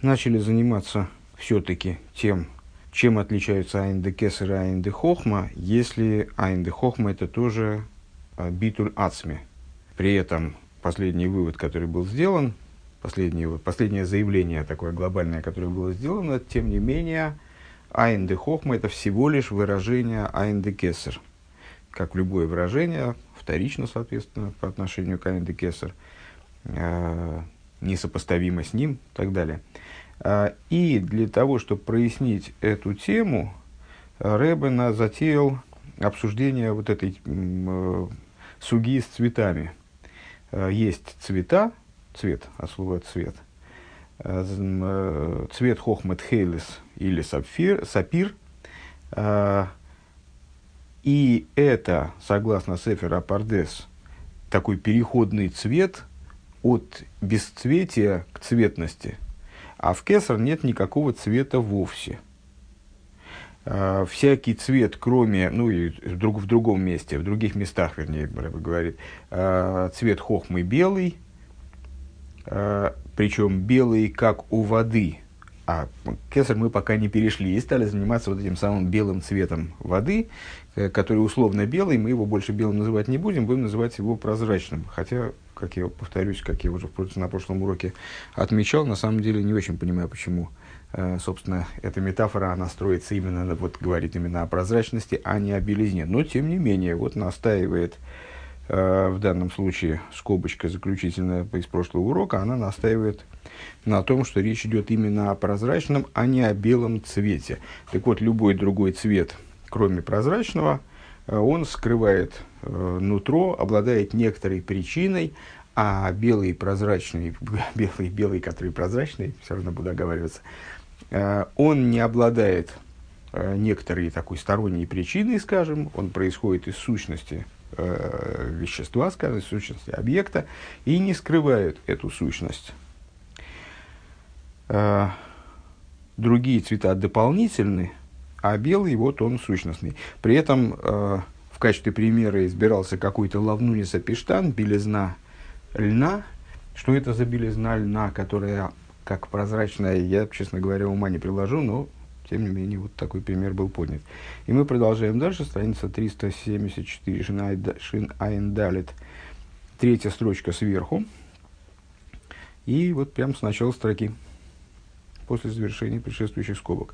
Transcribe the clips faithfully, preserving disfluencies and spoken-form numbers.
начали заниматься все-таки тем, чем отличаются айн де кесар и айн де хохма, если айн де хохма это тоже битуль ацми. При этом последний вывод, который был сделан, последнее, последнее заявление такое глобальное, которое было сделано, тем не менее, айн де хохма это всего лишь выражение айн де кесар. Как любое выражение, вторично, соответственно, по отношению к айн де кесар, э, несопоставимо с ним и так далее. Э, и для того, чтобы прояснить эту тему, Ребе затеял обсуждение вот этой э, суги с цветами. Э, есть цвета, цвет, от слова цвет, э, цвет хохмет хейлес или сапфир, сапир, э, и это, согласно Сефер Апардес, такой переходный цвет от бесцветия к цветности. А в кесар нет никакого цвета вовсе. Uh, всякий цвет, кроме, ну и в, друг, в другом месте, в других местах, вернее, Ребе говорит, uh, цвет хохмы белый, uh, причем белый, как у воды. А кесар мы пока не перешли и стали заниматься вот этим самым белым цветом воды, который условно белый, мы его больше белым называть не будем, будем называть его прозрачным. Хотя, как я повторюсь, как я уже на прошлом уроке отмечал, на самом деле не очень понимаю, почему, собственно, эта метафора, она строится именно, вот говорит именно о прозрачности, а не о белизне. Но, тем не менее, вот настаивает, в данном случае, скобочка заключительная из прошлого урока, она настаивает на том, что речь идет именно о прозрачном, а не о белом цвете. Так вот, любой другой цвет, кроме прозрачного, он скрывает э, нутро, обладает некоторой причиной, а белый прозрачный, белый, белый, который прозрачный, все равно буду оговариваться, э, он не обладает э, некоторой такой сторонней причиной, скажем, он происходит из сущности э, вещества, скажем, из сущности объекта, и не скрывает эту сущность. Э, другие цвета дополнительны, а белый, вот он сущностный. При этом э, в качестве примера избирался какой-то лавнунис апиштан, белизна льна. Что это за белизна льна, которая как прозрачная, я, честно говоря, ума не приложу, но, тем не менее, вот такой пример был поднят. И мы продолжаем дальше, страница триста семьдесят четыре, Шин Айн Далет, третья строчка сверху. И вот прямо с начала строки, после завершения предшествующих скобок.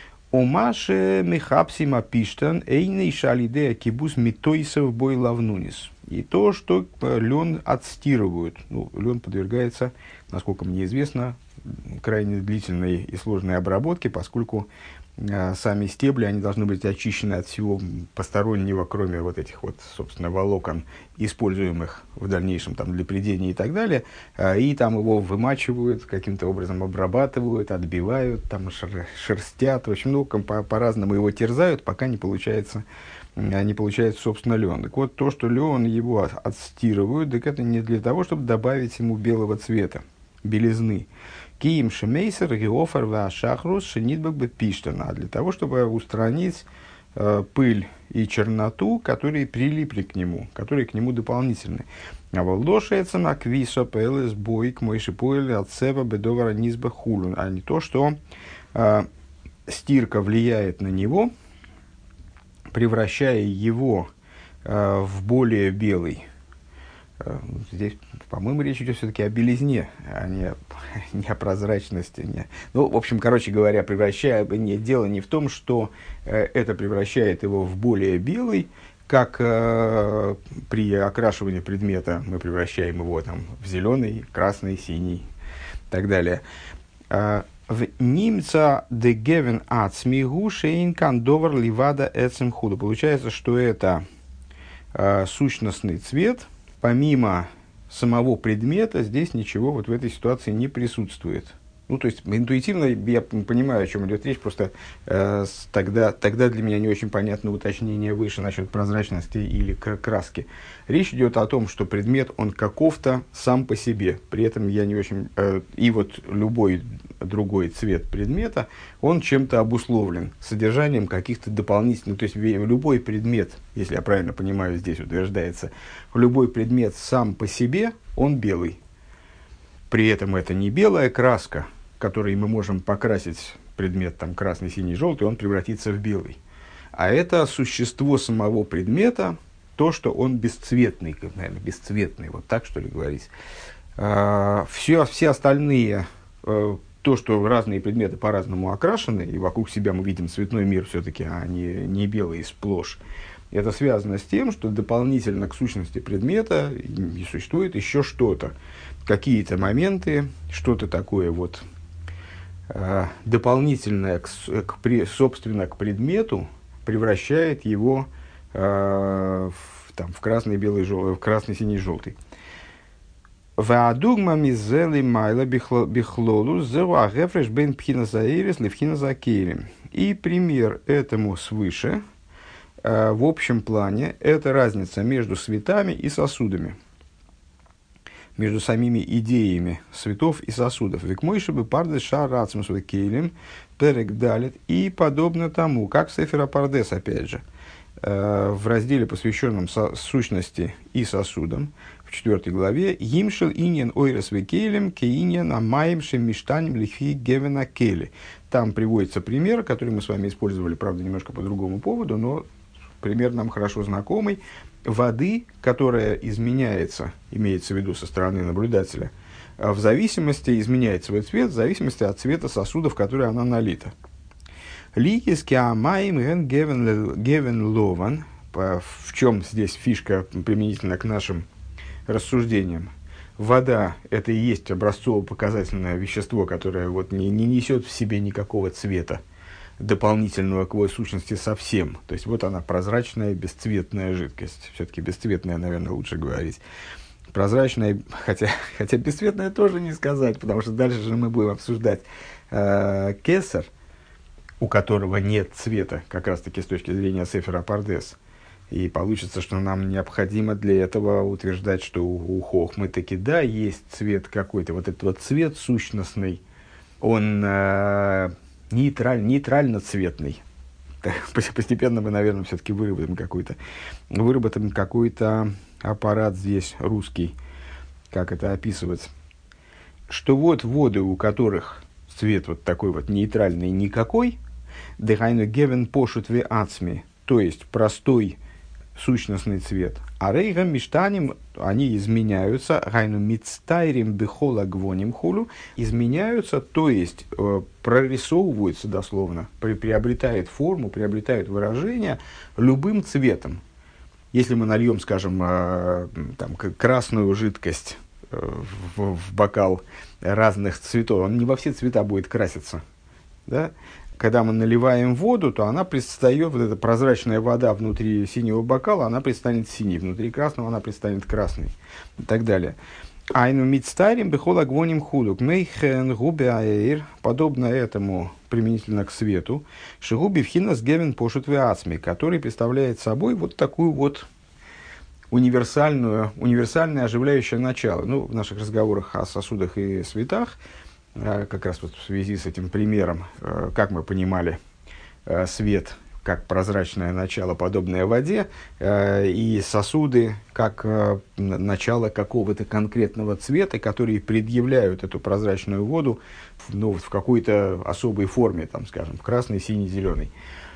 Омаше михапсима пиштан эйней шалидея кибус митойсов бой лавнунис. И то, что лен отстирывают. Ну, лен подвергается, насколько мне известно, крайне длительной и сложной обработке, поскольку э, сами стебли, они должны быть очищены от всего постороннего, кроме вот этих вот, собственно, волокон, используемых в дальнейшем там, для прядения и так далее. Э, и там его вымачивают, каким-то образом обрабатывают, отбивают, там шер, шерстят. В общем, ну, по- по-разному его терзают, пока не получается, не получается, собственно, лен. Так вот, то, что лен его отстирывают, так это не для того, чтобы добавить ему белого цвета, белизны. Киим шемейсер геофар ва шахрус шенитбак бы пиштан. А для того, чтобы устранить э, пыль и черноту, которые прилипли к нему, которые к нему дополнительны. А волдошается на квисо пэлэс бойк мойши поэли от сева бедовара низба хулун. А не то, что э, стирка влияет на него, превращая его э, в более белый. Здесь, по-моему, речь идет все-таки о белизне, а не, не о прозрачности. Не. Ну, в общем, короче говоря, превращая, не, дело не в том, что э, это превращает его в более белый, как э, при окрашивании предмета мы превращаем его там, в зеленый, красный, синий и так далее. Э, в немца де гевен ацмигу шейн кандовар ливада эцем худо. Получается, что это э, сущностный цвет. Помимо самого предмета, здесь ничего вот в этой ситуации не присутствует. Ну, то есть, интуитивно я понимаю, о чем идет речь, просто э, тогда, тогда для меня не очень понятно уточнение выше насчет прозрачности или краски. Речь идет о том, что предмет, он каков-то сам по себе. При этом я не очень... Э, и вот любой другой цвет предмета, он чем-то обусловлен, содержанием каких-то дополнительных... То есть, любой предмет, если я правильно понимаю, здесь утверждается, любой предмет сам по себе, он белый. При этом это не белая краска, который мы можем покрасить предмет там, красный, синий, желтый, он превратится в белый. А это существо самого предмета, то, что он бесцветный, наверное, бесцветный, вот так, что ли, говорить. Все, все остальные, то, что разные предметы по-разному окрашены, и вокруг себя мы видим цветной мир все-таки, а не, не белый сплошь, это связано с тем, что дополнительно к сущности предмета и существует еще что-то, какие-то моменты, что-то такое вот э, дополнительное, к, к, при, собственно, к предмету, превращает его э, в, там, в красный, белый, жел, в красный, синий, желтый. Ваадугма мизели майла бихлолу зева гефреш бен пхина заирис левхина закелем. И пример этому свыше, э, в общем плане, это разница между светами и сосудами, между самими идеями светов и сосудов. Викмойши бы пардес шар рацмус векелем перек далит. И подобно тому, как Сефер Апардес, опять же, э, в разделе, посвященном со- сущности и сосудам, в четвертой главе, «Имшел иньян ойрес векелем ке иньян амаем шем миштанем лихи гевена кели». Там приводится пример, который мы с вами использовали, правда, немножко по другому поводу, но пример нам хорошо знакомый. Воды, которая изменяется, имеется в виду со стороны наблюдателя, в зависимости, изменяет свой цвет в зависимости от цвета сосуда, в который она налита. «Ликис ке амаем гевен лован». В чем здесь фишка применительно к нашим рассуждениям? Вода – это и есть образцово-показательное вещество, которое вот не, не несет в себе никакого цвета, дополнительного к его сущности совсем. То есть, вот она, прозрачная, бесцветная жидкость. Все-таки бесцветная, наверное, лучше говорить. Прозрачная, хотя, хотя бесцветная тоже не сказать, потому что дальше же мы будем обсуждать э, кесар, у которого нет цвета, как раз-таки с точки зрения Сефер Апардес. И получится, что нам необходимо для этого утверждать, что у, у хохмы таки да, есть цвет какой-то. Вот этот вот цвет сущностный, он э, нейтраль, нейтрально-цветный. Постепенно мы, наверное, все-таки выработаем какой-то, выработаем какой-то аппарат здесь русский, как это описывать. Что вот воды, у которых цвет вот такой вот нейтральный никакой, дехайну гевен пошут ве ацми, то есть простой сущностный цвет. А рейгам миштаним, они изменяются, гайну мицтайрим бихола гвоним хулу, изменяются, то есть э, прорисовываются дословно, при, приобретает форму, приобретает выражение любым цветом. Если мы нальем, скажем, э, там, красную жидкость э, в, в бокал разных цветов, он не во все цвета будет краситься, да? Когда мы наливаем воду, то она предстает, вот эта прозрачная вода внутри синего бокала, она предстанет синей, внутри красного она предстанет красной, и так далее. Айну мицтарим бехол агвоним худук мейхен губи аэйр, подобно этому применительно к свету, шигуби вхинас гевен пошут веацми, который представляет собой вот такую вот универсальную, универсальное оживляющее начало. Ну, в наших разговорах о сосудах и светах, как раз вот в связи с этим примером, как мы понимали свет как прозрачное начало, подобное воде, и сосуды как начало какого-то конкретного цвета, которые предъявляют эту прозрачную воду ну, в какой-то особой форме, там, скажем, красный, синий, зеленый.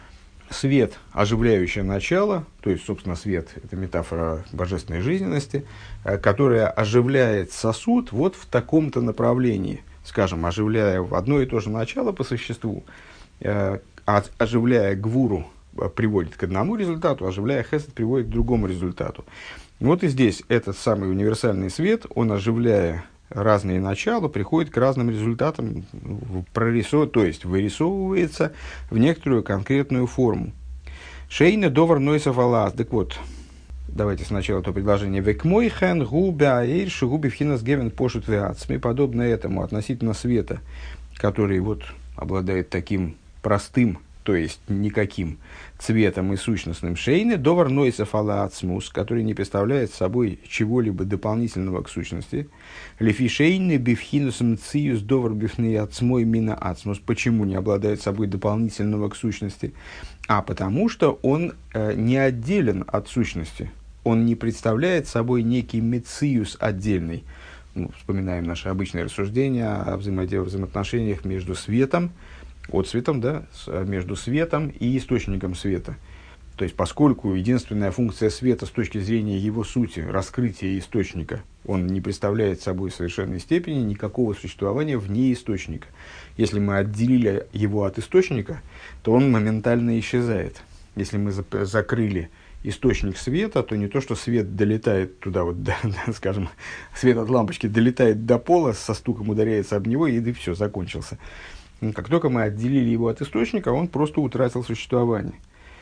Свет – оживляющее начало, то есть, собственно, свет – это метафора божественной жизненности, которая оживляет сосуд вот в таком-то направлении, скажем, оживляя одно и то же начало по существу, э, оживляя гвуру приводит к одному результату, оживляя хесед приводит к другому результату. Вот и здесь этот самый универсальный свет, он, оживляя разные начала, приходит к разным результатам, прорисовывает, то есть вырисовывается в некоторую конкретную форму. Шейна довар нойсов алаз. Так вот, давайте сначала то предложение. Векмойхен губи аэйр шигуби вхинас гевен пошут веацми. Подобно этому относительно света, который вот обладает таким простым, то есть никаким цветом и сущностным. Шейны довар нойсов алацмус, который не представляет собой чего-либо дополнительного к сущности. Лефи шейны бифхинус мциюс довар бифны ацмой мина ацмус. Почему не обладает собой дополнительного к сущности? А потому что он э, не отделен от сущности. Он не представляет собой некий мециюс отдельный. ну, вспоминаем наши обычные рассуждения о взаимодействии, взаимоотношениях между светом, отсветом, да, с, между светом и источником света. То есть, поскольку единственная функция света с точки зрения его сути, раскрытия источника, он не представляет собой в совершенной степени никакого существования вне источника. Если мы отделили его от источника, то он моментально исчезает. Если мы зап- закрыли источник света, то не то, что свет долетает туда, вот, да, да, скажем, свет от лампочки долетает до пола, со стуком ударяется об него, и, и все, закончился. Как только мы отделили его от источника, он просто утратил существование.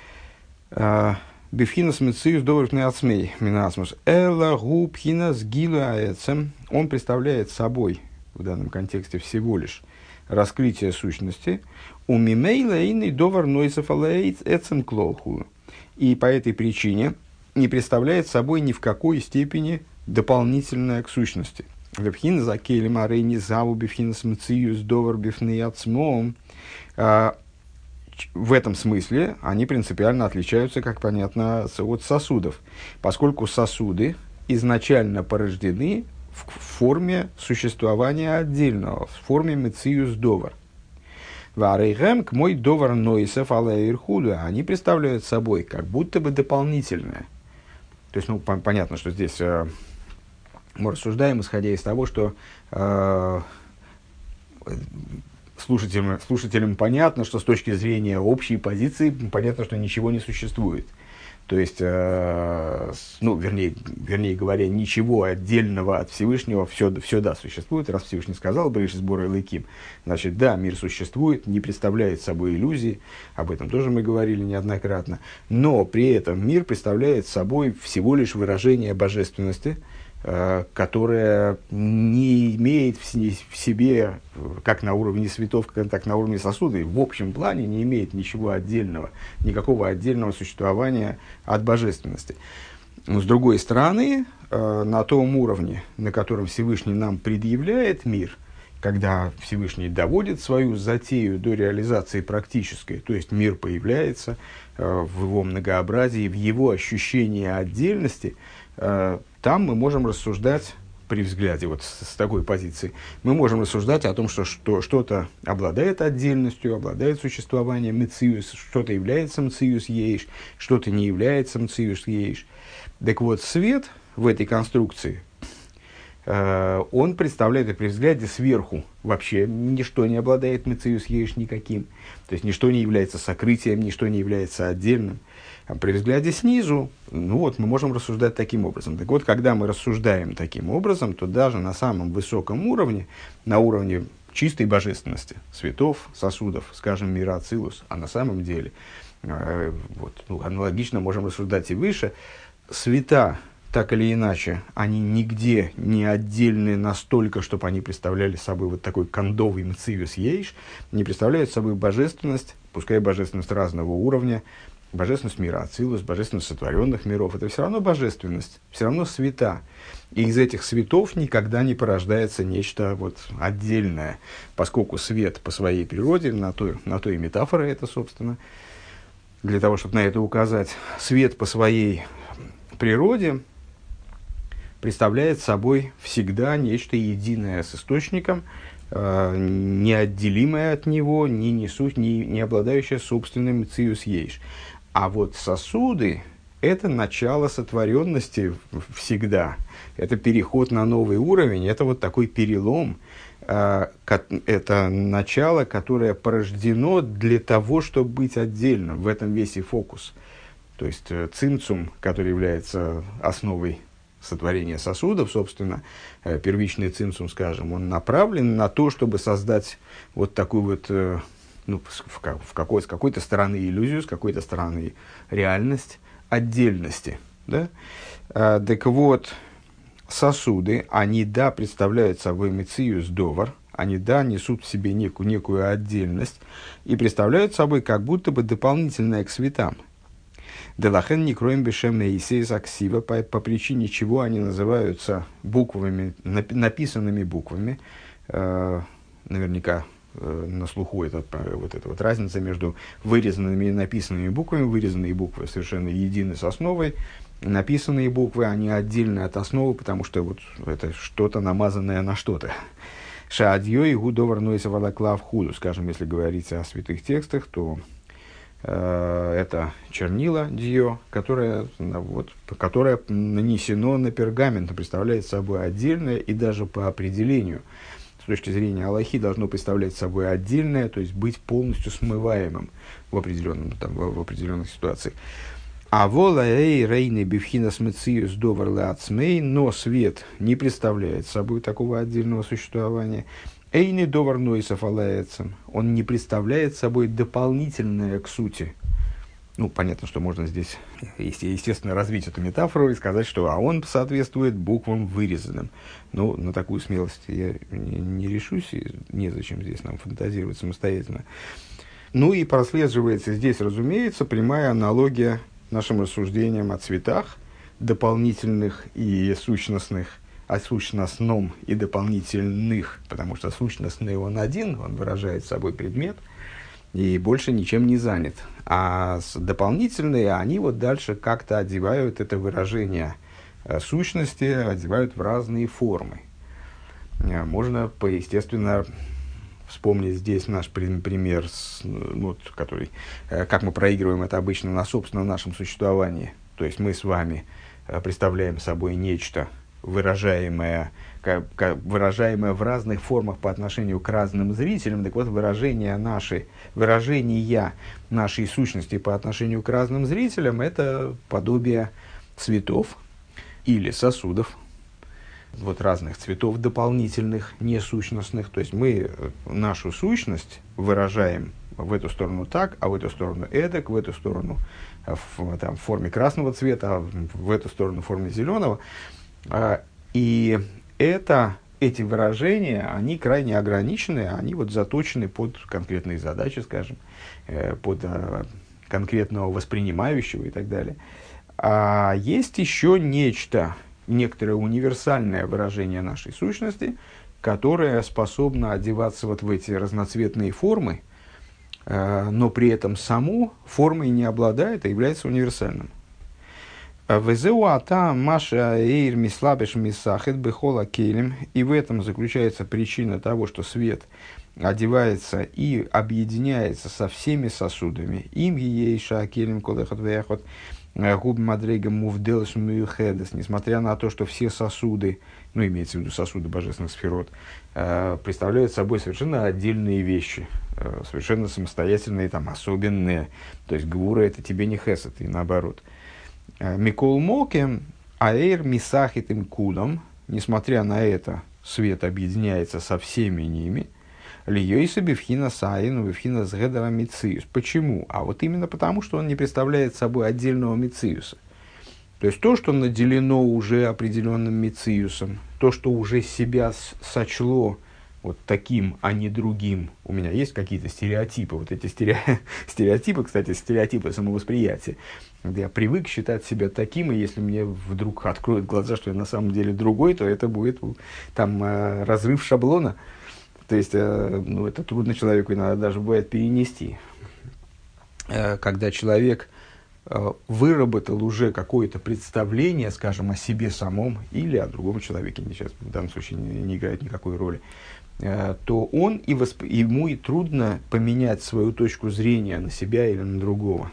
Бифхинас мециус добрый ацмей минасмус эла губхинас гилаэцем. Он представляет собой в данном контексте всего лишь раскрытие сущности. У мимейла иный довар нойсов алэйц эцем клолху. И по этой причине не представляет собой ни в какой степени дополнительное к сущности. Бифхинас акели марейни заву бифхинас мециус довар бифней ацмом. В этом смысле они принципиально отличаются, как понятно, от сосудов, поскольку сосуды изначально порождены в форме существования отдельного, в форме мециус довар. Варейгэм к мой довар нойсов алэйрхуда, они представляют собой как будто бы дополнительное. То есть, ну, по- понятно, что здесь э, мы рассуждаем, исходя из того, что э, Слушателям, слушателям понятно, что с точки зрения общей позиции понятно, что ничего не существует. То есть, э, ну, вернее, вернее говоря, ничего отдельного от Всевышнего все, все да, существует. Раз Всевышний сказал, «Брейши сбора Элоким», значит, да, мир существует, не представляет собой иллюзии, об этом тоже мы говорили неоднократно, но при этом мир представляет собой всего лишь выражение божественности, которая не имеет в себе, как на уровне светов, так на уровне сосудов, в общем плане не имеет ничего отдельного, никакого отдельного существования от божественности. Но с другой стороны, на том уровне, на котором Всевышний нам предъявляет мир, когда Всевышний доводит свою затею до реализации практической, то есть мир появляется в его многообразии, в его ощущении отдельности, там мы можем рассуждать, при взгляде вот с, с такой позиции, мы можем рассуждать о том, что, что что-то обладает отдельностью, обладает существованием мециус, что-то является мециус ейш, что-то не является мециус ейш. Так вот, свет в этой конструкции, э, он представляет, при взгляде сверху, вообще ничто не обладает мециус ейш никаким. То есть, ничто не является сокрытием, ничто не является отдельным. А при взгляде снизу, ну вот, мы можем рассуждать таким образом. Так вот, когда мы рассуждаем таким образом, то даже на самом высоком уровне, на уровне чистой божественности, светов, сосудов, скажем, мира Ацилус, а на самом деле, э, вот, ну, аналогично можем рассуждать и выше, света, так или иначе, они нигде не отдельны настолько, чтобы они представляли собой вот такой кондовый мциус ейш, не представляют собой божественность, пускай божественность разного уровня, божественность мира Ацилус, божественность сотворенных миров, это все равно божественность, все равно света. И из этих светов никогда не порождается нечто вот отдельное, поскольку свет по своей природе, на то, на то и метафора это, собственно, для того, чтобы на это указать, свет по своей природе представляет собой всегда нечто единое с источником, э, неотделимое от него, не, несу, не, не обладающее собственным мециус ейш. А вот сосуды – это начало сотворенности всегда. Это переход на новый уровень, это вот такой перелом. Это начало, которое порождено для того, чтобы быть отдельным. В этом весь и фокус. То есть цимцум, который является основой сотворения сосудов, собственно, первичный цимцум, скажем, он направлен на то, чтобы создать вот такую вот... Ну, в, в какой, с какой-то стороны иллюзию, с какой-то стороны реальность отдельности. Да? А, так вот, сосуды, они, да, представляют собой мециус довар, они, да, несут в себе некую, некую отдельность и представляют собой как будто бы дополнительное к светам. Делахен не кроем бешем нейсейс аксива, по, по причине чего они называются буквами, написанными буквами, э, наверняка, на слуху этот, вот эта вот разница между вырезанными и написанными буквами. Вырезанные буквы совершенно едины с основой, написанные буквы, они отдельны от основы, потому что вот это что-то намазанное на что-то. Шаадьё и гудовар нойса валаклав худу. Скажем, если говорить о святых текстах, то э, это чернила дьё, которое, вот, которое нанесено на пергамент, представляет собой отдельное и даже по определению, с точки зрения алахи, должно представлять собой отдельное, то есть быть полностью смываемым в, определенном, там, в, в определенных ситуациях. А вола эй рейны бифхина смыциюс доварла ацмей, но свет не представляет собой такого отдельного существования. Эйны довар нойсов алаэцем, он не представляет собой дополнительное к сути. Ну, понятно, что можно здесь, естественно, развить эту метафору и сказать, что а он соответствует буквам вырезанным. Но на такую смелость я не, не решусь, и незачем здесь нам фантазировать самостоятельно. Ну и прослеживается здесь, разумеется, прямая аналогия нашим рассуждениям о цветах, дополнительных и сущностных, о сущностном и дополнительных, потому что сущностный он один, он выражает собой предмет, и больше ничем не занят. А дополнительные, они вот дальше как-то одевают это выражение сущности, одевают в разные формы. Можно, естественно, вспомнить здесь наш пример, ну, который, как мы проигрываем это обычно на собственном нашем существовании. То есть мы с вами представляем собой нечто, выражаемое, выражаемое в разных формах по отношению к разным зрителям. Так вот, выражение нашей, выражения нашей сущности по отношению к разным зрителям – это подобие цветов или сосудов. Вот разных цветов дополнительных, несущностных. То есть мы нашу сущность выражаем в эту сторону так, а в эту сторону эдак, в эту сторону в, там, в форме красного цвета, а в эту сторону в форме зеленого. И это, эти выражения, они крайне ограничены, они вот заточены под конкретные задачи, скажем, под конкретного воспринимающего и так далее. А есть еще нечто, некоторое универсальное выражение нашей сущности, которое способно одеваться вот в эти разноцветные формы, э, но при этом само формой не обладает, а является универсальным. «Везеуата маша эйр мислабеш мисахет бехола келем». И в этом заключается причина того, что свет одевается и объединяется со всеми сосудами. «Им ейша келем колехот вехот». Несмотря на то, что все сосуды, ну, имеется в виду сосуды божественных сферот, э, представляют собой совершенно отдельные вещи, э, совершенно самостоятельные, там, особенные. То есть гвура это тебе не хесед, и наоборот. Микол моке аэр мисахит им кудом. Несмотря на это, свет объединяется со всеми ними. Льёйса бифхина саин, бифхина сгедера мициус. Почему? А вот именно потому, что он не представляет собой отдельного мициуса. То есть то, что наделено уже определенным мициусом, то, что уже себя сочло вот таким, а не другим. У меня есть какие-то стереотипы. Вот эти стереотипы, стереотипы, кстати, стереотипы самовосприятия. Я привык считать себя таким, и если мне вдруг откроют глаза, что я на самом деле другой, то это будет там разрыв шаблона. То есть, э, ну, это трудно человеку иногда даже бывает перенести. Э, когда человек э, выработал уже какое-то представление, скажем, о себе самом или о другом человеке, сейчас в данном случае не, не играет никакой роли, э, то он и восп... ему и трудно поменять свою точку зрения на себя или на другого.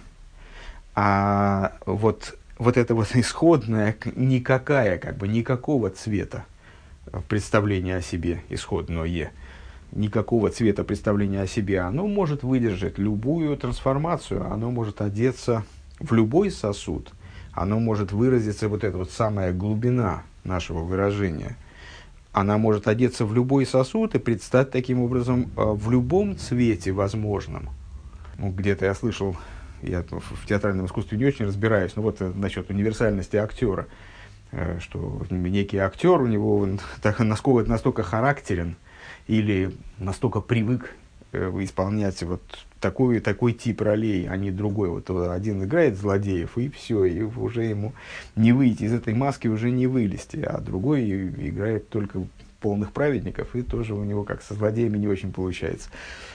А вот, вот это вот исходное, никакая, как бы никакого цвета представления о себе, исходное, никакого цвета представления о себе, оно может выдержать любую трансформацию, оно может одеться в любой сосуд, оно может выразиться, вот эта вот самая глубина нашего выражения, она может одеться в любой сосуд и предстать таким образом в любом цвете возможном. Ну, где-то я слышал, я в театральном искусстве не очень разбираюсь, но вот насчет универсальности актера, что некий актер, у него так, насколько, настолько характерен, или настолько привык э, исполнять вот такой, такой тип ролей, а не другой. Вот один играет злодеев, и все, и уже ему не выйти из этой маски, уже не вылезти. А другой играет только полных праведников, и тоже у него как со злодеями не очень получается.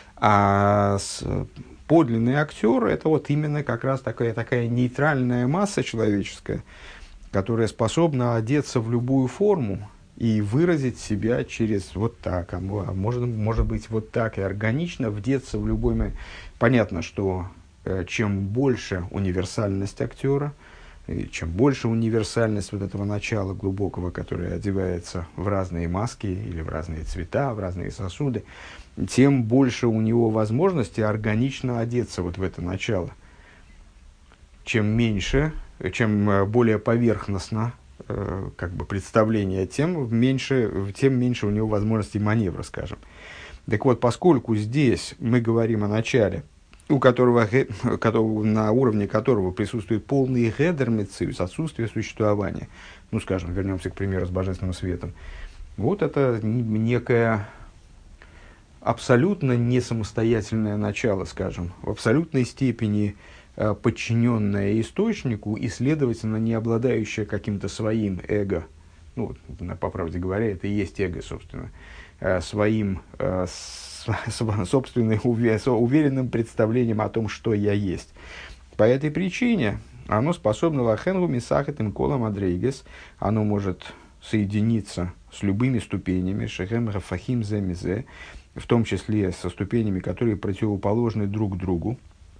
А с, подлинный актер – это вот именно как раз такая, такая нейтральная масса человеческая, которая способна одеться в любую форму и выразить себя через вот так, а может, может быть вот так, и органично вдеться в любой момент. Понятно, что э, чем больше универсальность актера, и чем больше универсальность вот этого начала глубокого, которое одевается в разные маски или в разные цвета, в разные сосуды, тем больше у него возможности органично одеться вот в это начало. Чем меньше, чем более поверхностно э, как бы представление, тем меньше, тем меньше у него возможностей маневра, скажем. Так вот, поскольку здесь мы говорим о начале, у которого, которого, на уровне которого присутствует полный гедер мециус, отсутствие существования, ну, скажем, вернемся к примеру с божественным светом, вот это некое абсолютно не самостоятельное начало, скажем, в абсолютной степени э, подчиненное источнику и, следовательно, не обладающее каким-то своим эго, ну, по правде говоря, это и есть эго, собственно, э, своим э, собственным уверенным представлением о том, что я есть. По этой причине оно способно лахенгу мисахет им колом адрейгес, оно может соединиться с любыми ступенями, шехем гафахим земизе, в том числе со ступенями, которые противоположны друг другу.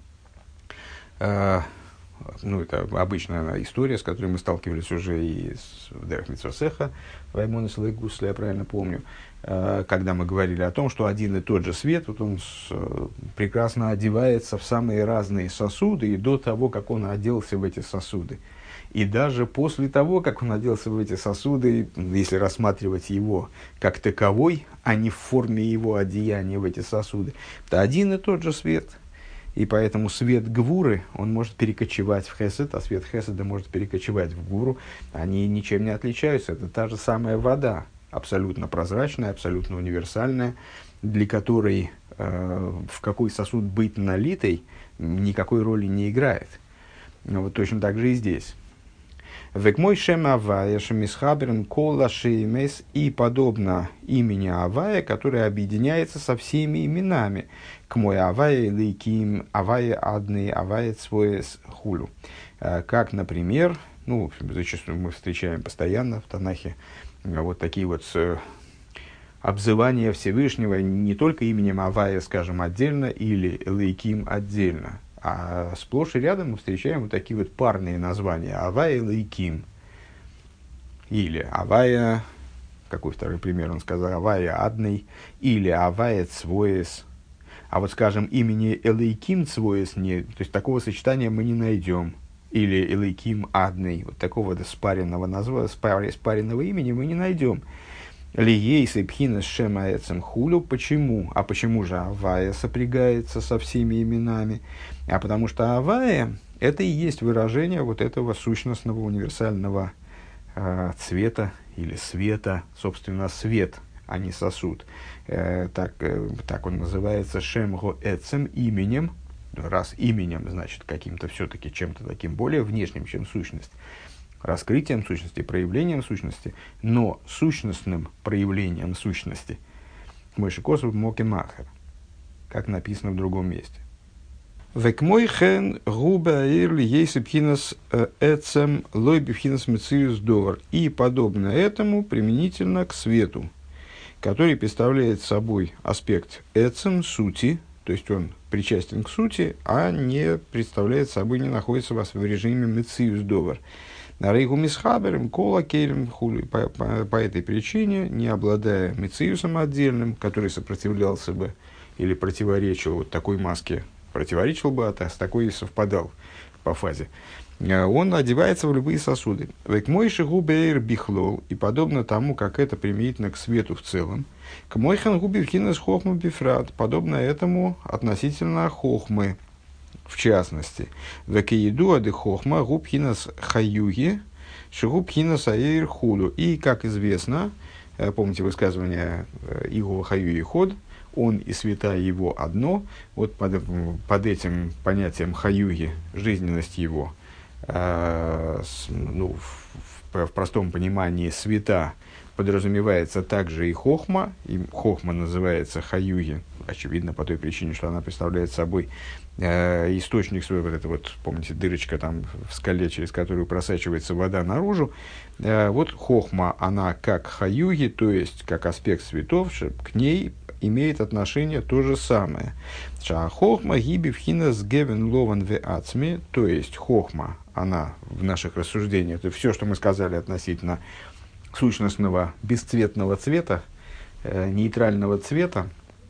Uh, ну, это обычная история, с которой мы сталкивались уже и в Дерех Мицвасеха, Ваймонес Лейгус, если я правильно помню, uh, когда мы говорили о том, что один и тот же свет, вот он с, uh, прекрасно одевается в самые разные сосуды, и до того, как он оделся в эти сосуды. И даже после того, как он оделся в эти сосуды, если рассматривать его как таковой, а не в форме его одеяния в эти сосуды, это один и тот же свет. И поэтому свет Гвуры, он может перекочевать в Хесед, а свет Хеседа может перекочевать в Гвуру. Они ничем не отличаются. Это та же самая вода, абсолютно прозрачная, абсолютно универсальная, для которой э, в какой сосуд быть налитой никакой роли не играет. Но вот точно так же и здесь. Век мой шем Авая, шемисхаберн кола шеймес, и подобно имени Авая, которое объединяется со всеми именами. К мой Авая лейким, Авая адный, Авая цвоес хулю. Как, например, ну, зачастую мы встречаем постоянно в Танахе вот такие вот обзывания Всевышнего не только именем Авая, скажем, отдельно, или лейким отдельно. А сплошь и рядом мы встречаем вот такие вот парные названия. Авая Лейким. Или Авая, какой второй пример он сказал, Авая Адный. Или Авая Цвоес. А вот, скажем, имени Элейким Цвоес, не, то есть такого сочетания мы не найдем. Или Элейким Адный. Вот такого спаренного, назва, спаренного имени мы не найдем. Лиейс и пхинас шема эцем хулю. Почему? А почему же Авая сопрягается со всеми именами? А потому что Авая – это и есть выражение вот этого сущностного универсального э, цвета или света, собственно, свет, а не сосуд. Э, так, э, так он называется шемго эцем, именем. Раз именем, значит, каким-то все-таки чем-то таким более внешним, чем сущность. Раскрытием сущности, проявлением сущности, но сущностным проявлением сущности. Мойши Косов Моки Махер, как написано в другом месте. Век мой хен губа ирли ейси пхинас эцем лой бифхинас мециус довар. И подобно этому применительно к свету, который представляет собой аспект эцем, сути, то есть он причастен к сути, а не представляет собой, не находится в режиме мециус довар. Рейгу мисхаберем, кола кейлем хули. По, по, по этой причине, не обладая мециусом отдельным, который сопротивлялся бы или противоречил вот такой маске, противоречил бы, а с такой и совпадал по фазе, он одевается в любые сосуды. Век мойши губейр бихлол, и подобно тому, как это применительно к свету в целом, к мойхан губи вхинас хохму бифрат, подобно этому относительно хохмы. В частности, векеиду ады хохма губхинас хаюги, шигубхинас аэйр худу. И, как известно, помните высказывание Игова хаюги ход, он и света его одно. Вот под, под этим понятием хаюги, жизненность его, э, с, ну, в, в, в простом понимании света подразумевается также и хохма, и хохма называется хаюги, очевидно, по той причине, что она представляет собой э, источник свой, вот это вот, помните, дырочка там в скале, через которую просачивается вода наружу. Э, вот хохма, она как хаюги, то есть как аспект цветов, к ней имеет отношение то же самое. Хохма гиби вхина с гевен лован ве ацми, то есть хохма, она в наших рассуждениях, это все, что мы сказали относительно сущностного бесцветного цвета, э, нейтрального цвета,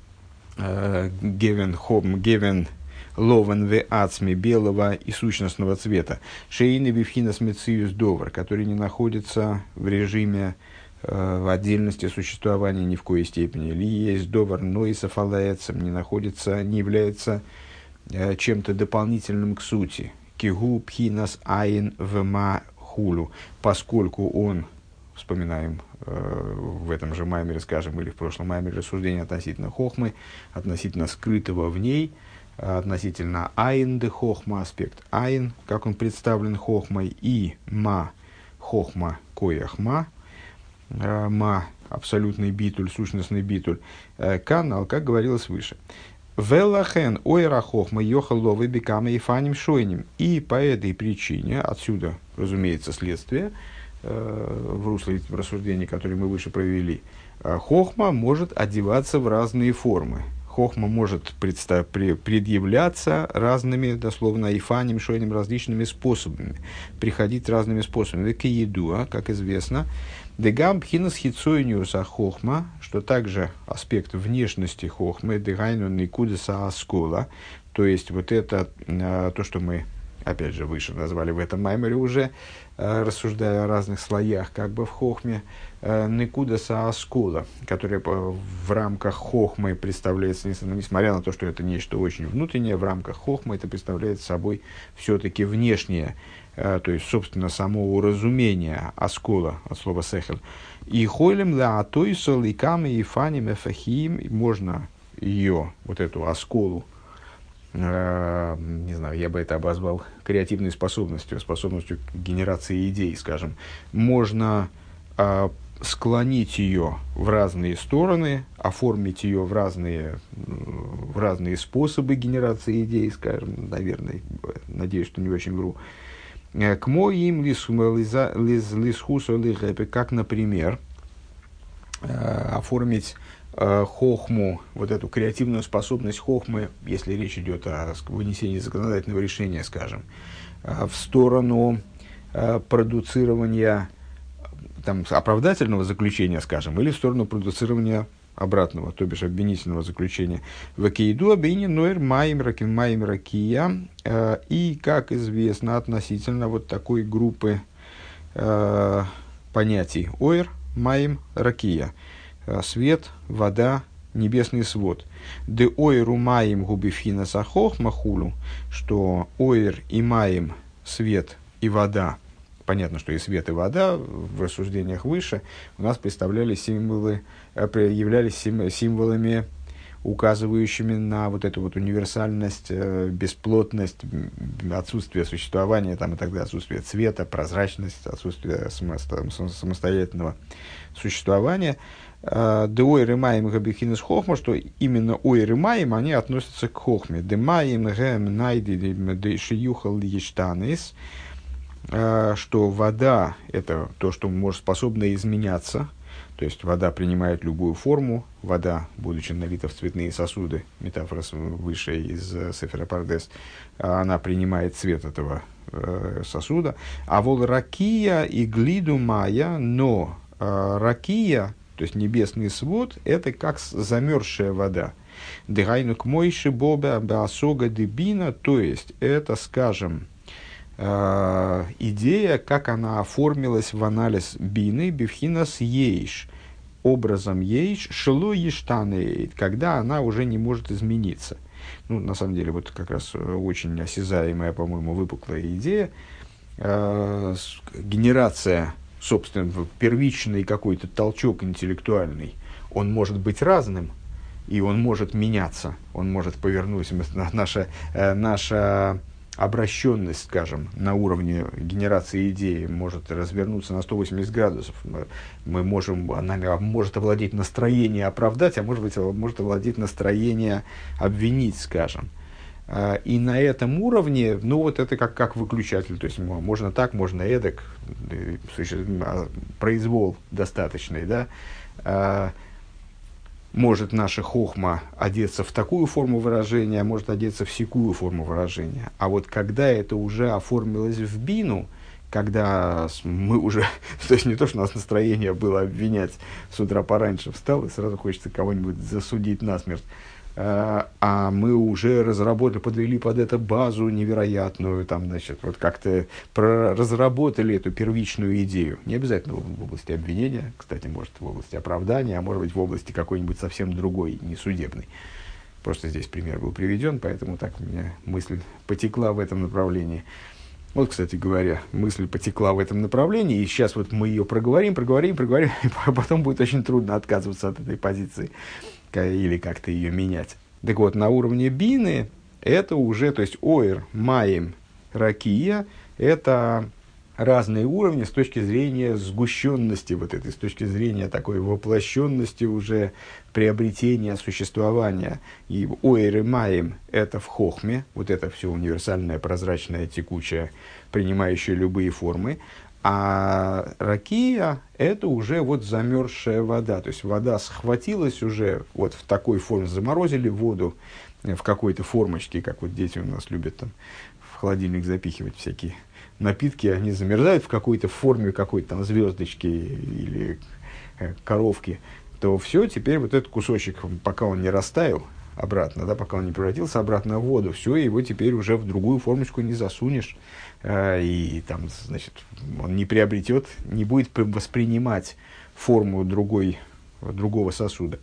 гевен хом, гевен ловен ве ацми, белого и сущностного цвета, шейны бифхина смециюс довар, который не находится в режиме в отдельности существования ни в коей степени, ли есть довар, но и софалаецем, не находится, не является э, чем-то дополнительным к сути. Кигу пхинас айн вма хулу, поскольку он, вспоминаем э, в этом же маймере, скажем, или в прошлом маймере рассуждение относительно хохмы, относительно скрытого в ней, относительно айн де хохма, аспект айн, как он представлен хохмой, и ма хохма кояхма, ма, абсолютный битуль, сущностный битуль, канал, как говорилось выше. Велахен ойра хохма йохаловы бекама и фаним шойним. И по этой причине, отсюда, разумеется, следствие, в русле рассуждений, которые мы выше провели, хохма может одеваться в разные формы. Хохма может представ, предъявляться разными, дословно, ифаним, шойним, различными способами, приходить разными способами. Веке еду, как известно, дегам пхинас хитсойниуса хохма, что также аспект внешности хохмы, дегайну никудеса аскола, то есть вот это, то, что мы, опять же, выше назвали в этом маймере уже, рассуждая о разных слоях, как бы в хохме, никудеса аскола, которая в рамках хохмы представляется, несмотря на то, что это нечто очень внутреннее, в рамках хохмы это представляет собой все-таки внешнее, то есть, собственно, само уразумение аскола, от слова сехел. И хойлем ла атойсол и каме и фаним эфахим, можно ее, вот эту асколу, э, не знаю, я бы это обозвал креативной способностью, способностью к генерации идей, скажем, можно э, склонить ее в разные стороны, оформить ее в разные, в разные способы генерации идей, скажем, наверное, надеюсь, что не очень вру. К моим лисхусу лихепе, как, например, оформить хохму, вот эту креативную способность хохмы, если речь идет о вынесении законодательного решения, скажем, в сторону продуцирования там, оправдательного заключения, скажем, или в сторону продуцирования обратного, то бишь обвинительного заключения. Вакейду обвини нойр маим ракин маим ракия. И, как известно, относительно вот такой группы э, понятий ойр, маим, ракия. Свет, вода, небесный свод. Де ойру маим губифхина сахох махулу, что ойр и маим, свет и вода, понятно, что и свет, и вода в рассуждениях выше у нас представляли символы, являлись символами, указывающими на вот эту вот универсальность, бесплотность, отсутствие существования там, и так далее, отсутствие цвета, прозрачность, отсутствие самостоятельного существования. Де ойр и маим габихинес хохма, что именно ойр и маим, они относятся к хохме. Де маим гэм найди де шиюхал ештанис, что вода – это то, что может способно изменяться, то есть вода принимает любую форму, вода, будучи налита в цветные сосуды, метафора выше из Сефера Пардес, она принимает цвет этого э, сосуда. А вол ракия и глиду майя, но э, ракия, то есть небесный свод, это как замерзшая вода. Дыгайну к мойши боба баасога дебина, то есть это, скажем, идея, как она оформилась в анализ бины, бифхинас ейш, образом ейш, шело ештанейт, когда она уже не может измениться. Ну, на самом деле, вот как раз очень осязаемая, по-моему, выпуклая идея, э, генерация, собственно, первичный какой-то толчок интеллектуальный, он может быть разным, и он может меняться, он может повернуть, наша, наша обращенность, скажем, на уровне генерации идеи может развернуться на сто восемьдесят градусов. Мы, мы можем, она может овладеть настроение оправдать, а может быть, может овладеть настроение обвинить, скажем. И на этом уровне, ну вот это как, как выключатель, то есть можно так, можно эдак, произвол достаточный, да. Может наша хохма одеться в такую форму выражения, а может одеться в сякую форму выражения. А вот когда это уже оформилось в бину, когда мы уже, то есть не то, что у нас настроение было обвинять, с утра пораньше встал и сразу хочется кого-нибудь засудить насмерть, а мы уже разработали, подвели под это базу невероятную, там, значит, вот как-то разработали эту первичную идею. Не обязательно в области обвинения, кстати, может, в области оправдания, а может быть, в области какой-нибудь совсем другой, не судебной. Просто здесь пример был приведен, поэтому так у меня мысль потекла в этом направлении. Вот, кстати говоря, мысль потекла в этом направлении, и сейчас вот мы ее проговорим, проговорим, проговорим, и потом будет очень трудно отказываться от этой позиции или как-то ее менять. Так вот, на уровне бины это уже, то есть ойр, маим, ракия, это разные уровни с точки зрения сгущенности вот этой, с точки зрения такой воплощенности уже приобретения существования. И ойр и маим это в хохме, вот это все универсальное, прозрачное, текучее, принимающее любые формы. А ракия – это уже вот замерзшая вода. То есть вода схватилась уже вот в такой форме, заморозили воду в какой-то формочке, как вот дети у нас любят там в холодильник запихивать всякие напитки. Они замерзают в какой-то форме, какой-то там звездочки или коровки. То все, теперь вот этот кусочек, пока он не растаял обратно, да, пока он не превратился обратно в воду, все, его теперь уже в другую формочку не засунешь. И там, значит, он не приобретет, не будет воспринимать форму другой, другого сосуда.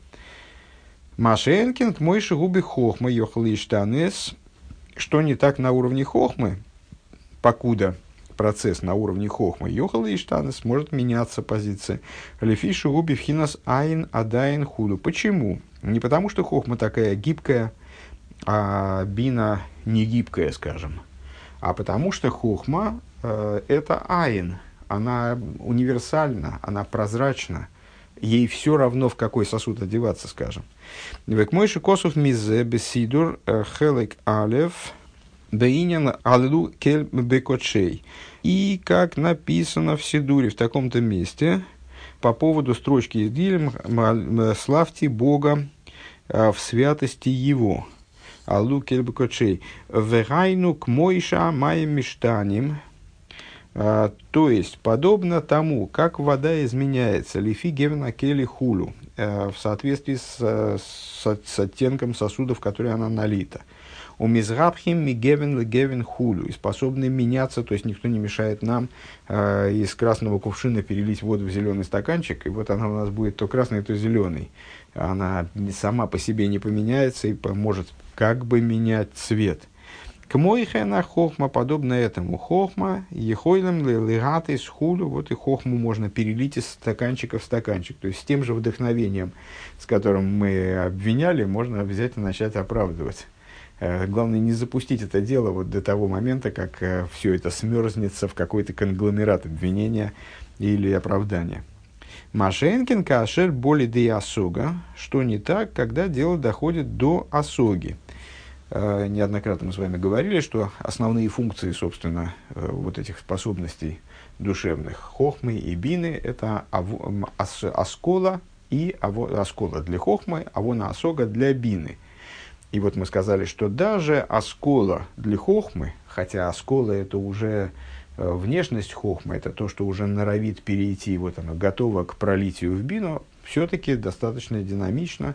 Машенкин, мой шигуби хохма, йохлиштанес. Что не так на уровне хохмы, покуда процесс на уровне хохмы, йохлиштанес, может меняться позиция. Лефи шигуби вхинас айн адайн худу. Почему? Не потому, что хохма такая гибкая, а бина не гибкая, скажем. А потому что хохма э, – это айн, она универсальна, она прозрачна, ей все равно, в какой сосуд одеваться, скажем. Век мойши косов мизе бесидур хелек алев бейнян аллу кель бекочей. И как написано в Сидуре в таком-то месте по поводу строчки из Дилем «Славьте Бога в святости Его». Аллу кельбекочей. Вегайну к мойша маем миштаним. То есть, подобно тому, как вода изменяется, лифи гевна кели хулю, в соответствии с, с, с оттенком сосуда, в который она налита. У мизрабхим мигевен легевен хулю, и способны меняться, то есть никто не мешает нам э, из красного кувшина перелить воду в зеленый стаканчик, и вот она у нас будет то красный, то зеленый. Она сама по себе не поменяется и может как бы менять цвет. К мойхена хохма, подобно этому хохма, ехойлем легатый с хулю, вот и хохму можно перелить из стаканчика в стаканчик. То есть с тем же вдохновением, с которым мы обвиняли, можно взять и начать оправдывать. Главное не запустить это дело вот до того момента, как э, все это смерзнется в какой-то конгломерат обвинения или оправдания. Машенкин кашер боли де осога, что не так, когда дело доходит до осоги. Э, неоднократно мы с вами говорили, что основные функции, собственно, э, вот этих способностей душевных хохмы и бины – это аво, ас, аскола и аво, аскола для хохмы, авона осога для бины. И вот мы сказали, что даже оскола для хохмы, хотя оскола это уже э, внешность хохмы, это то, что уже норовит перейти, вот оно готово к пролитию в бину, все-таки достаточно динамично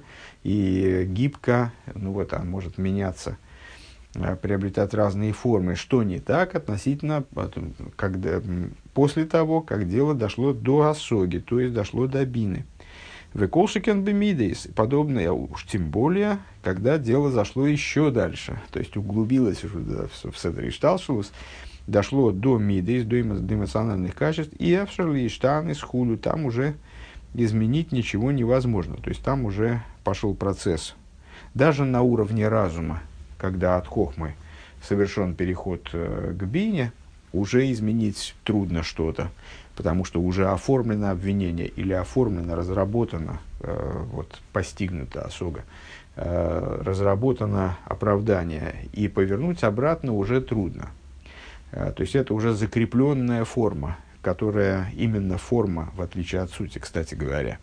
и гибко, ну вот она может меняться, э, приобретать разные формы. Что не так относительно, когда, после того, как дело дошло до осоги, то есть дошло до бины. Веколшикен бемидейс, подобное уж тем более, когда дело зашло еще дальше, то есть углубилось уже в седер ишталшелус, дошло до мидейс, до эмоциональных качеств, и авшерли иштан из хулю, там уже изменить ничего невозможно, то есть там уже пошел процесс. Даже на уровне разума, когда от хохмы совершен переход э, к бине, уже изменить трудно что-то, потому что уже оформлено обвинение или оформлено, разработано, э, вот, постигнуто осога, э, разработано оправдание, и повернуть обратно уже трудно. Э, то есть это уже закрепленная форма, которая именно форма, в отличие от сути, кстати говоря.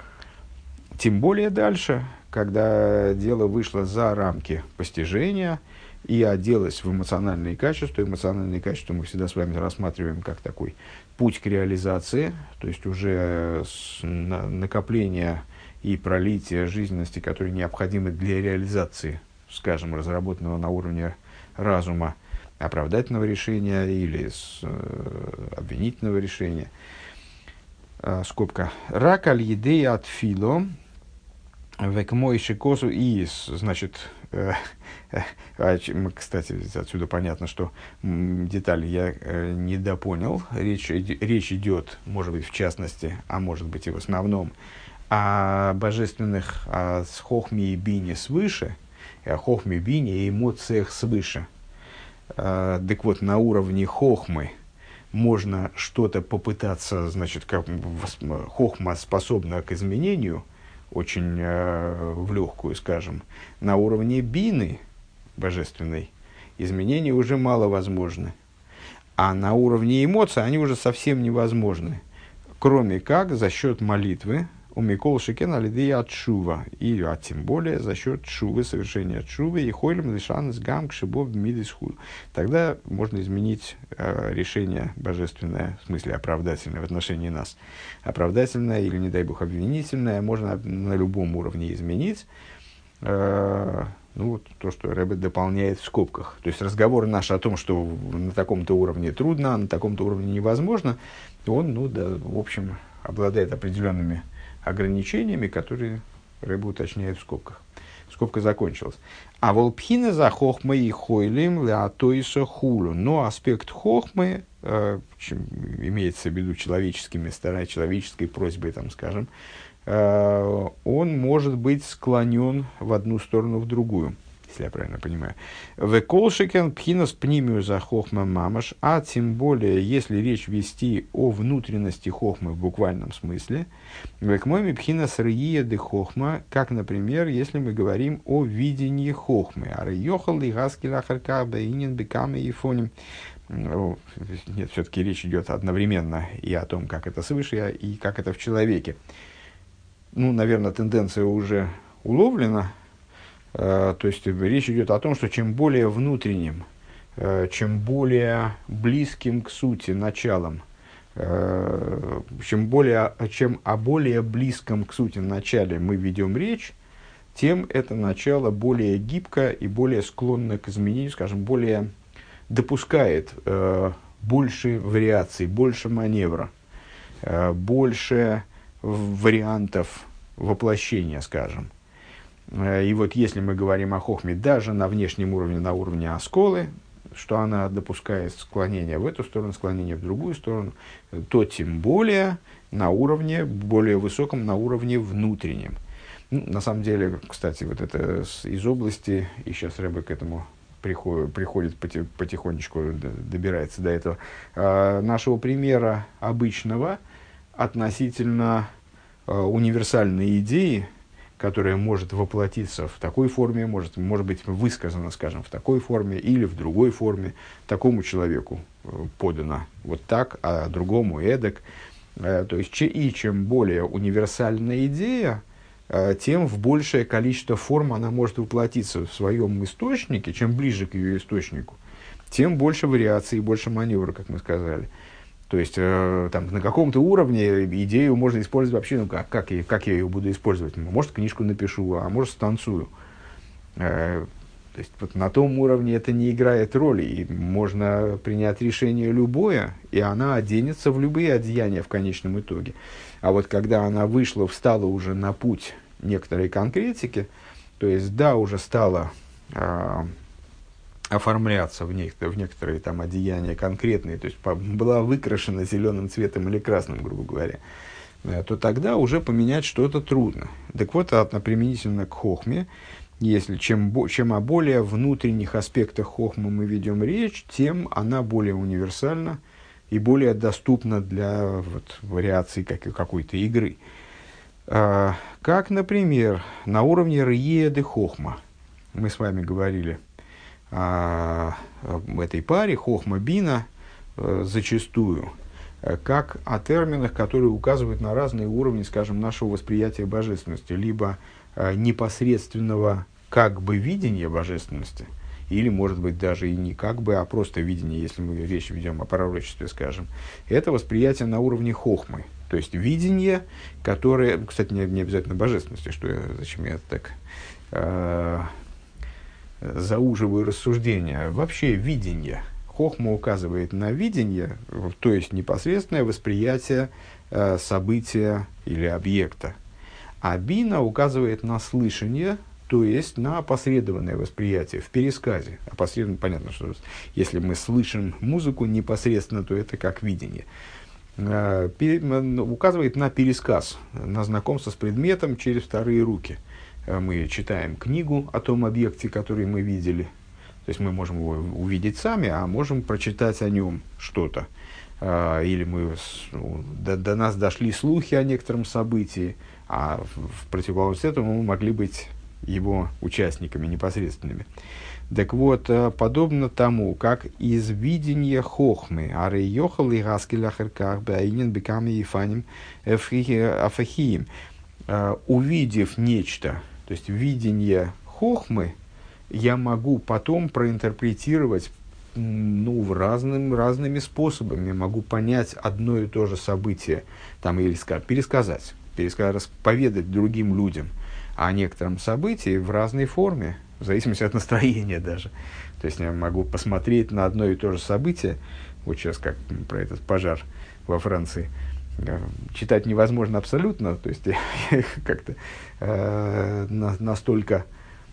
Тем более дальше, когда дело вышло за рамки постижения и оделось в эмоциональные качества. Эмоциональные качества мы всегда с вами рассматриваем как такой путь к реализации, то есть уже накопление и пролитие жизненности, которые необходимы для реализации, скажем, разработанного на уровне разума оправдательного решения или с, э, обвинительного решения. Э, скобка. Рак аль едей от фило век мой шикосу и, значит, э, э, кстати, отсюда понятно, что м, детали я э, недопонял. Речь, речь идет, может быть, в частности, а может быть и в основном, о божественных, о хохме и бине свыше, о хохме, бине и эмоциях свыше. Uh, так вот, на уровне хохмы можно что-то попытаться, значит, как хохма способна к изменению, очень uh, в легкую, скажем. На уровне бины божественной изменения уже мало возможны. А на уровне эмоций они уже совсем невозможны. Кроме как за счет молитвы, у Микол Шикен алидея от шува, и а тем более за счет шувы, совершения шувы, и хойлем лишан с гам к шибов мидис худ. Тогда можно изменить э, решение божественное, в смысле оправдательное в отношении нас. Оправдательное или, не дай бог, обвинительное можно на любом уровне изменить. Э, ну, вот то, что Ребе дополняет в скобках. То есть разговор наш о том, что на таком-то уровне трудно, а на таком-то уровне невозможно, он, ну да, в общем, обладает определенными ограничениями, которые Ребе уточняет в скобках. Скобка закончилась. А волпхина за хохмой и хойлем леатоиса хулу. Но аспект хохмы, э, имеется в виду человеческими старой, человеческой просьбой, там, скажем, э, он может быть склонен в одну сторону, в другую, если я правильно понимаю. Веколшикен пхинас пнимию за хохма мамаш, а тем более, если речь вести о внутренности хохмы в буквальном смысле, векмоми пхинас рия де хохма, как, например, если мы говорим о видении хохмы. А рейохал и гаскила харка бейнин бекаме и фоним. Нет, все-таки речь идет одновременно и о том, как это свыше, и как это в человеке. Ну, наверное, тенденция уже уловлена. Uh, то есть речь идет о том, что чем более внутренним, uh, чем более близким к сути началом, uh, чем, более, чем о более близком к сути начале мы ведем речь, тем это начало более гибко и более склонно к изменению, скажем, более допускает uh, больше вариаций, больше маневра, uh, больше вариантов воплощения, скажем. И вот если мы говорим о хохме даже на внешнем уровне, на уровне асколы, что она допускает склонение в эту сторону, склонение в другую сторону, то тем более на уровне, более высоком, на уровне внутреннем. Ну, на самом деле, кстати, вот это из области, и сейчас Ребе к этому приходит, приходит потихонечку, добирается до этого, нашего примера обычного относительно универсальной идеи, которая может воплотиться в такой форме, может, может быть высказана, скажем, в такой форме или в другой форме, такому человеку подано вот так, а другому эдак. То есть, и чем более универсальная идея, тем в большее количество форм она может воплотиться в своем источнике. Чем ближе к ее источнику, тем больше вариаций и больше маневра, как мы сказали. То есть, э, там, на каком-то уровне идею можно использовать вообще, ну, как, как, я, как я ее буду использовать? Может, книжку напишу, а может, станцую. Э, то есть, вот на том уровне это не играет роли. И можно принять решение любое, и она оденется в любые одеяния в конечном итоге. А вот когда она вышла, встала уже на путь некоторой конкретики, то есть, да, уже стала... Э, оформляться в, нек- в некоторые там одеяния конкретные, то есть по- была выкрашена зеленым цветом или красным, грубо говоря, то тогда уже поменять что-то трудно. Так вот, применительно к хохме, Если чем, бо, чем о более внутренних аспектах хохмы мы ведем речь, тем она более универсальна и более доступна для вот, вариаций как, какой-то игры. А, как, например, на уровне рие де хохма. Мы с вами говорили о, об этой паре хохма-бина э, зачастую, э, как о терминах, которые указывают на разные уровни, скажем, нашего восприятия божественности, либо э, непосредственного как бы видения божественности, или, может быть, даже и не как бы, а просто видение, если мы речь ведем о пророчестве, скажем. Это восприятие на уровне хохмы, то есть видение, которое, кстати, не, не обязательно божественности, что я, зачем я так э, зауживаю рассуждения, вообще видение. Хохма указывает на видение, то есть непосредственное восприятие э, события или объекта. А бина указывает на слышание, то есть на опосредованное восприятие в пересказе. Опосредованно, понятно, что если мы слышим музыку непосредственно, то это как видение. Э, пере, указывает на пересказ, на знакомство с предметом через вторые руки. Э, мы читаем книгу о том объекте, который мы видели. То есть мы можем его увидеть сами, а можем прочитать о нем что-то. Э, или мы, до, до нас дошли слухи о некотором событии, а в, в противоположность этому мы могли быть его участниками непосредственными. Так вот, подобно тому, как из видения хохмы, арей йохал и гаскель ахерках баинен беками ефаним афахиим, увидев нечто, то есть видение хохмы, я могу потом проинтерпретировать ну, в разным, разными способами. Я могу понять одно и то же событие, там, или пересказать, пересказать, поведать другим людям о некотором событии в разной форме, в зависимости от настроения даже. То есть я могу посмотреть на одно и то же событие, вот сейчас как про этот пожар во Франции, читать невозможно абсолютно, то есть как-то э, на, настолько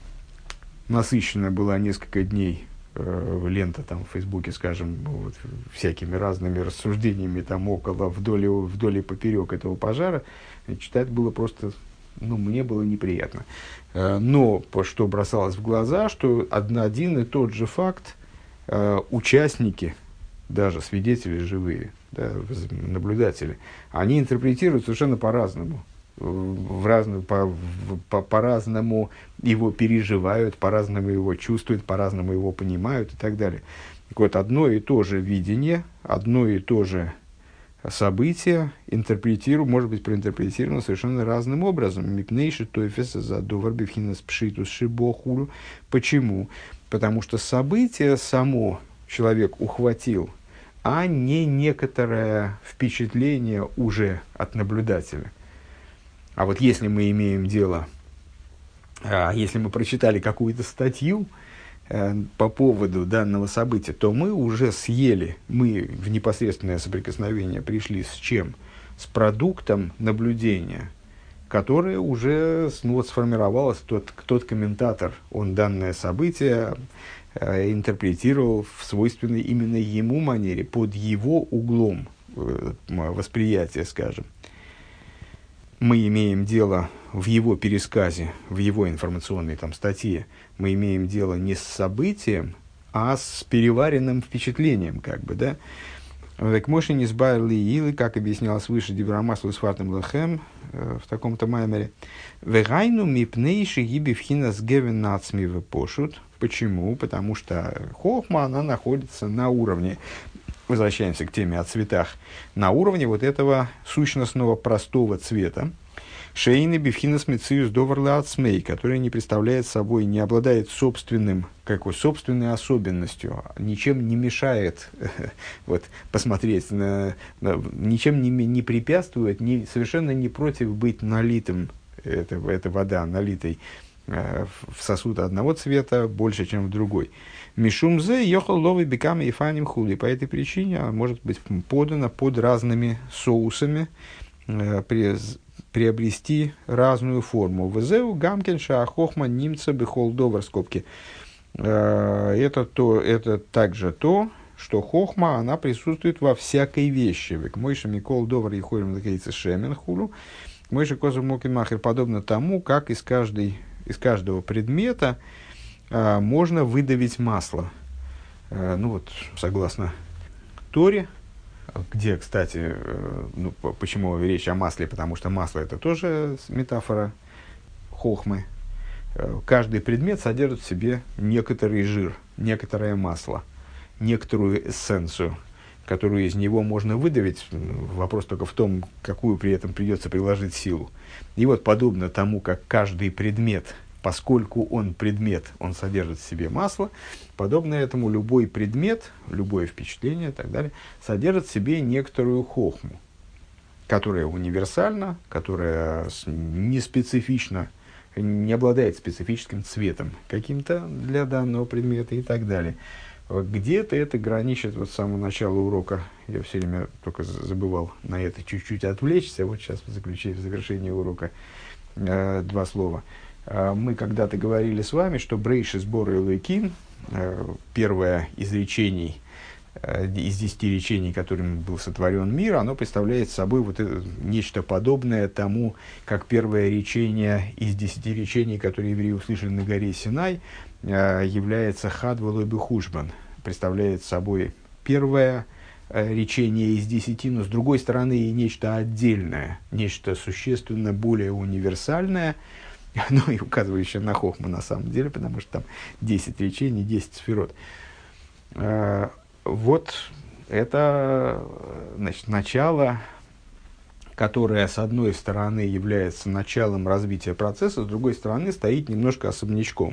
насыщена была несколько дней э, лента там в Фейсбуке, скажем, вот, всякими разными рассуждениями там около, вдоль, вдоль и поперек этого пожара, читать было просто... Ну, мне было неприятно. Но что бросалось в глаза, что один и тот же факт, участники, даже свидетели живые, да, наблюдатели, они интерпретируют совершенно по-разному. В разную, по, по, по-разному его переживают, по-разному его чувствуют, по-разному его понимают и так далее. Так вот, одно и то же видение, одно и то же событие интерпретирую, может быть проинтерпретировано совершенно разным образом. Мипнейши тойфеса за доварбивхинас пшитус шибохулю. Почему? Потому что событие само человек ухватил, а не некоторое впечатление уже от наблюдателя. А вот если мы имеем дело, а если мы прочитали какую-то статью по поводу данного события, то мы уже съели, мы в непосредственное соприкосновение пришли с чем? С продуктом наблюдения, которое уже ну, вот, сформировалось, тот, тот комментатор, он данное событие э, интерпретировал в свойственной именно ему манере, под его углом э, восприятия, скажем. Мы имеем дело в его пересказе, в его информационной там, статье, мы имеем дело не с событием, а с переваренным впечатлением, как бы, да. Так Моше не сбавили илы, как объяснялось выше, дибрамаслу с фартом лахем, в таком-то маймере. Вегайну мипнейши гибивхина с гевен нацми пошут. Почему? Потому что хохма, она находится на уровне, возвращаемся к теме о цветах, на уровне вот этого сущностного простого цвета, шейны бифхинас мециус доварла ацмей, который не представляет собой, не обладает собственным, какой собственной особенностью, ничем не мешает вот, посмотреть, на, на, ничем не, не препятствует, не, совершенно не против быть налитым, это, эта вода налитой э, в сосуд одного цвета больше, чем в другой. Мишумзе ехал ловый беками и фаним хули. По этой причине она может быть подана под разными соусами, э, при, приобрести разную форму. Везеу гамкин шаахохма немца бихол довар скобки. Это, то, это также то, что хохма, она присутствует во всякой вещи. К мойше микол довар и хорим накейцы шемен хулу. Мойше козу мокин махер, подобно тому, как из каждой из каждого предмета э, можно выдавить масло. Э, ну вот, согласно Торе, где, кстати, э, ну, почему речь о масле, потому что масло это тоже метафора хохмы. Э, каждый предмет содержит в себе некоторый жир, некоторое масло, некоторую эссенцию, которую из него можно выдавить. Вопрос только в том, какую при этом придется приложить силу. И вот подобно тому, как каждый предмет, поскольку он предмет, он содержит в себе масло, подобно этому любой предмет, любое впечатление и так далее, содержит в себе некоторую хохму, которая универсальна, которая не специфична, не обладает специфическим цветом каким-то для данного предмета и так далее. Где-то это граничит, вот с самого начала урока, я все время только забывал на это чуть-чуть отвлечься, вот сейчас в заключении, в завершении урока э, два слова. Э, мы когда-то говорили с вами, что Брейшис Бора Элоким, э, первое из речений, э, из десяти речений, которым был сотворен мир, оно представляет собой вот это, нечто подобное тому, как первое речение из десяти речений, которые евреи услышали на горе Синай, является хад велой бехушбан, представляет собой первое э, речение из десяти, но с другой стороны и нечто отдельное, нечто существенно более универсальное, ну и указывающее на хохму на самом деле, потому что там десять речений, десять сферот. Э, вот это, значит, начало, которое с одной стороны является началом развития процесса, с другой стороны стоит немножко особнячком.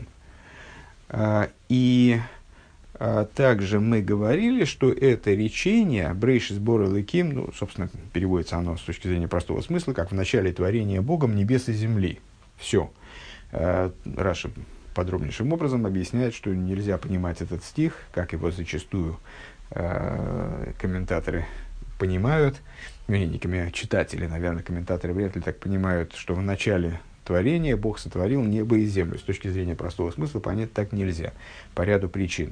И а, также мы говорили, что это речение Брейшис Бора Элоким, ну, собственно, переводится оно с точки зрения простого смысла, как в начале творения Богом небес и земли. Все. А, Раши подробнейшим образом объясняет, что нельзя понимать этот стих, как его зачастую а, комментаторы понимают, вернее, не комментаторы, читатели, наверное, комментаторы вряд ли так понимают, что в начале творения Бог сотворил небо и землю. С точки зрения простого смысла понять так нельзя, по ряду причин.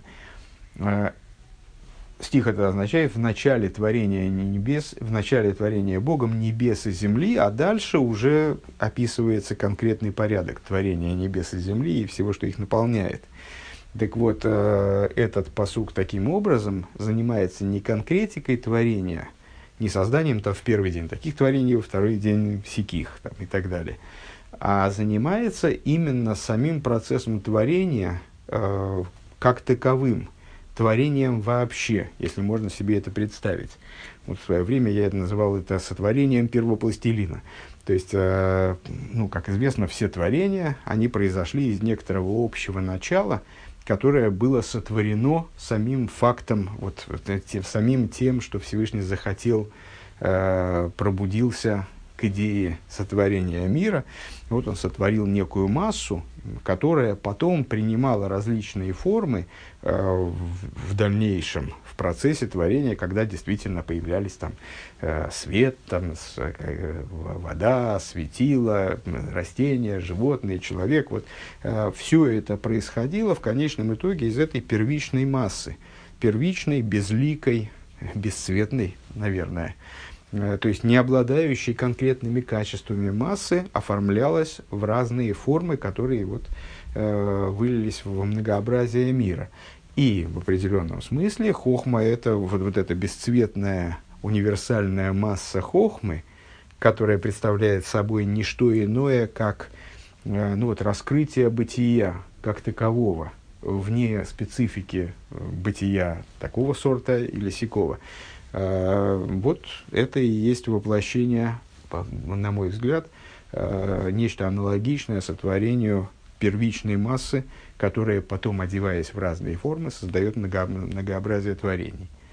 Стих это означает в начале творения небес, в начале творения Богом небес и земли, а дальше уже описывается конкретный порядок творения небес и земли и всего, что их наполняет. Так вот, этот пасук таким образом занимается не конкретикой творения, не созданием там в первый день таких творений, во второй день сяких там, и так далее, а занимается именно самим процессом творения э, как таковым, творением вообще, если можно себе это представить. Вот в свое время я это называл это сотворением первопластилина. То есть, э, ну, как известно, все творения, они произошли из некоторого общего начала, которое было сотворено самим фактом, вот, вот, тем, самим тем, что Всевышний захотел, э, пробудился к идее сотворения мира. Вот он сотворил некую массу, которая потом принимала различные формы э, в, в дальнейшем, в процессе творения, когда действительно появлялись там э, свет, там, с, э, вода, светило, растения, животные, человек. Вот, э, все это происходило в конечном итоге из этой первичной массы, первичной, безликой, бесцветной, наверное, то есть не обладающей конкретными качествами массы, оформлялась в разные формы, которые вот, э, вылились во многообразие мира. И в определенном смысле хохма – это вот, вот эта бесцветная универсальная масса хохмы, которая представляет собой не что иное, как э, ну, вот, раскрытие бытия как такового, вне специфики бытия такого сорта или сякого. Вот это и есть воплощение, на мой взгляд, нечто аналогичное сотворению первичной массы, которая потом, одеваясь в разные формы, создает много, многообразие творений.